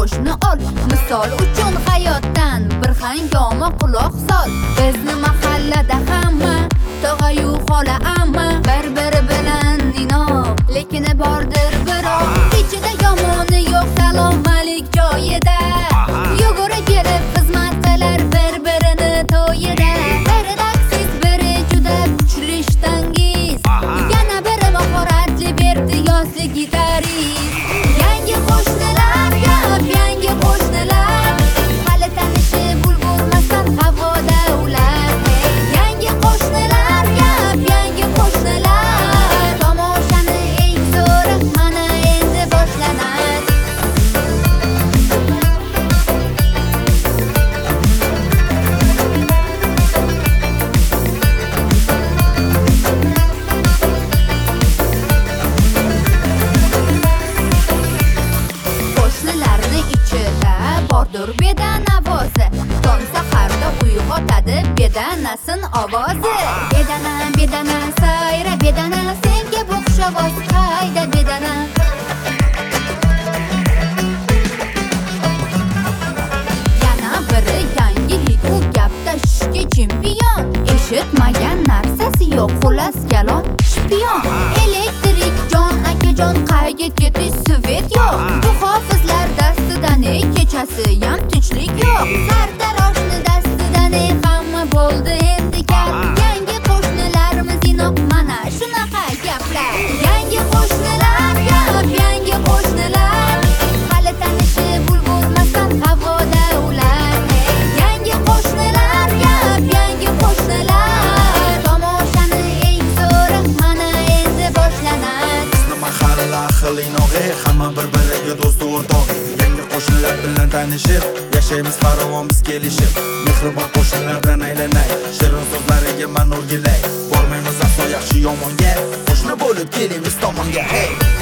qo'shni ol. Misol uchun hayotdan bir hangoma quloq sol. Bizni mahallada hamma tog'ayu xola amma bir-biri bilan inoq, lekin bordir biroq ichida yomoni yo'q. Salom alik joyida yugura kelib xizmat qilar bir-birini to'yida. Biri taksiz, biri juda kuchli shtangiz, yana biri mahoratli vertiyozli gitarist. Yangi qo'shnilar gap, yangi qo'shnilar hali tanishib ulgurmasdan havoda ular. Yangi qo'shnilar gap, yangi qo'shnilar tomoshani eng zo'ri mana endi boshlanadi. Qo'shnilarni ichida bordir bedanavozi, tong saharda uyg'otadi bedanasin ovozi. Bedana bedana sayra bedana, senga o'xshavos qayda bedana. Yana biri yangilik, u gapda shishga chempion. Eshitmagan narsasi yo'q, xullas kalom shpion. Elektrik jon akajon qayga ketish svet yo'q. Bu hofizlar dastidan kechasi ham tinchlik yo'q. Sartaroshni dastidan hamma bo'ldi endi kar. Yangi qo'shnilarimiz inoq, mana shunaqa gaplar. Yangi qo'shnilar gap, yangi qo'shnilar hali tanishib ulgurmasdan havoda ular. Yangi qo'shnilar gap, yangi qo'shnilar tomoshani eng zo'ri mana endi boshlanadi. Bizni mahalla ahli inoq, hamma bir-biriga do'st o'rtoq. Yangi qo'shnilar bilan tanishib yashaymiz farovon biz kelishib. Mehribon qo'shnilardan aylanay, shirin so'zlariga man o'rgilay. Bormaymiz aslo yaxshi yomonga, qo'shni bo'lib kelamiz tomonga. Hey